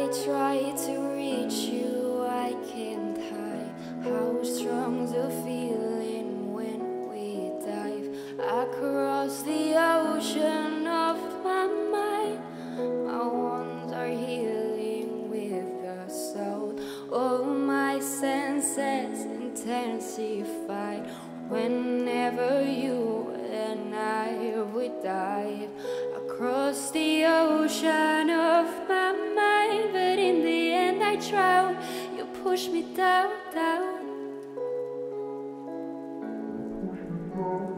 try to reach you, I can't hide how strong the feeling when we dive across the ocean of my mind. My wounds are healing with the soul. All my senses intensified whenever you and I would dive across the ocean of my mind. But in the end I drown. You push me down, down.